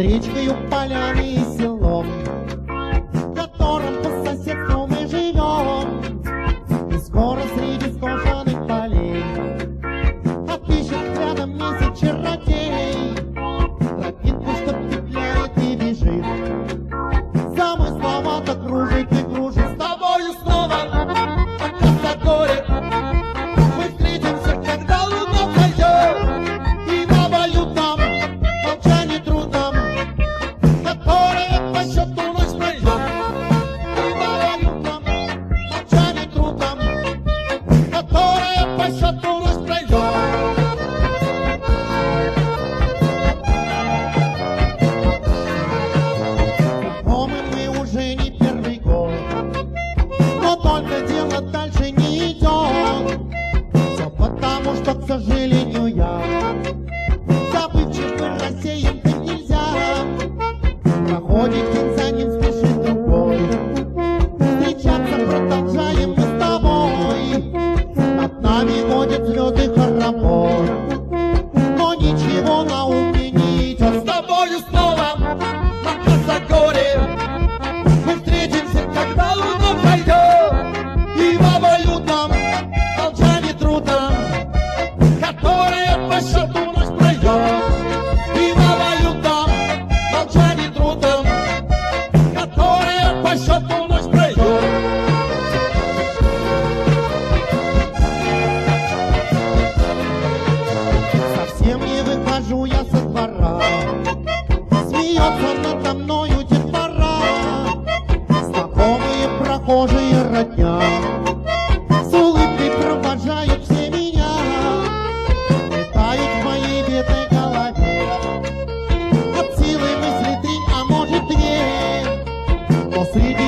речкою, поляны и селом, в котором по соседству мы живем. И скоро среди скошенных полей отыщет рядом месяц чародей тропинку, что петляет и бежит. Замысловато кружит и кружит. С тобою снова пока горе мы встретимся, когда луна взойдет, и в обоюдном молчании трудном, которое по счету ночь пройдет. И в обоюдном молчании трудном, которое по счету ночь пройдет. Знакомы мы уже не первый год, но только дело дальше не идет. Все потому, что, к сожалению, я забывчив и рассеян-то нельзя. Проходит день за ним, спешит другой, встречаться продолжаем мы с тобой. Над нами водят звезды хоровод, но ничего на ум мне не идет. С тобою снова на Косогоре мы встретимся, когда луна взойдет, и в обоюдном молчании трудном, которое по счету ночь пройдет. И в обоюдном молчании трудном, которое по счету ночь пройдет. Совсем не выхожу я со двора, смеется надо мною детвора. Знакомые прохожие родня с улыбкой провожают все меня, летают в моей бедной голове от силы мысли три, а может две. Но среди